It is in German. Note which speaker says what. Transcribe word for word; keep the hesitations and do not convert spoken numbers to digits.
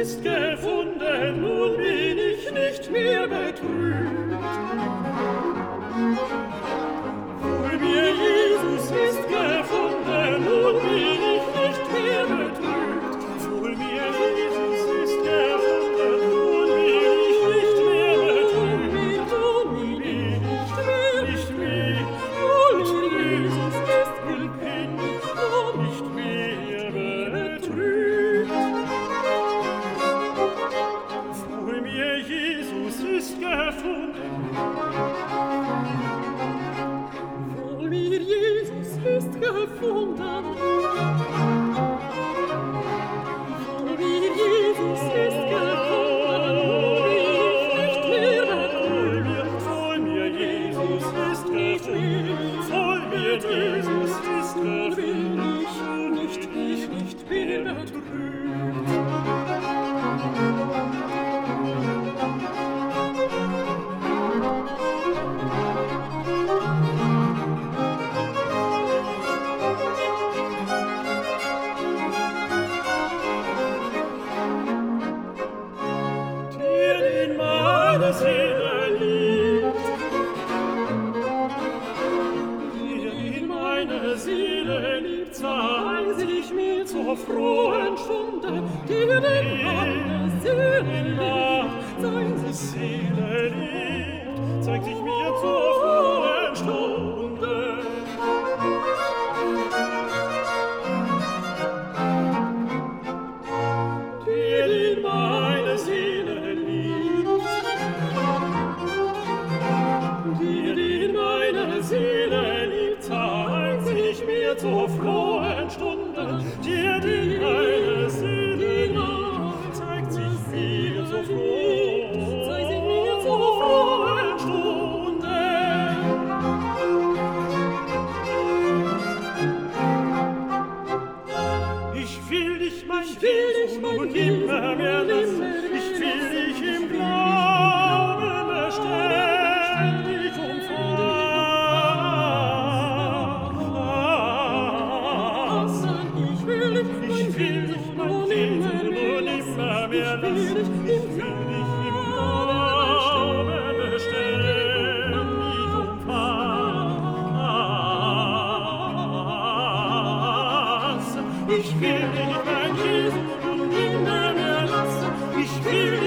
Speaker 1: ist gefunden, nun bin ich nicht mehr betrübt. Wohl mir Jesus ist gefunden, nun bin ich nicht mehr betrübt. Wohl mir Jesus ist gefunden, nun bin ich nicht mehr betrübt. Nun bin ich nicht mehr, nicht mehr, wohl Jesus ist gefunden, nun nicht mehr betrübt. Wohl mir Jesus ist gefunden, wohl mir Jesus ist gefunden, wohl mir Jesus ist gefunden, wohl mir Jesus ist gefunden, wohl mir Jesus ist gefunden, nicht, ich nicht mehr betrübt. Der in meine Seele liebt, der in meine Seele liebt, sei sich mir zur frohen Stunde, der in meine Seele liebt, sei sich Seele liebt, zeig sich mir zur frohen Stunde. Der in meine Seele liebt, der in meine Seele liebt, zeig sich mir zur frohen Stunde. Der in meine Seele liebt, zeigt sich mir zur frohen, zeigt sich mir zur frohen Stunde. Ich will dich, mein Jesus, nun nimmer mehr lassen. Ich will dich im Glauben beständig umfassen. Ich will dich, ich will dich, mein Jesus, nun nimmer mehr lassen. Ich will dich im Glauben beständig umfassen. Ich will dich, mein Jesus, nun nimmer mehr lassen. Ich will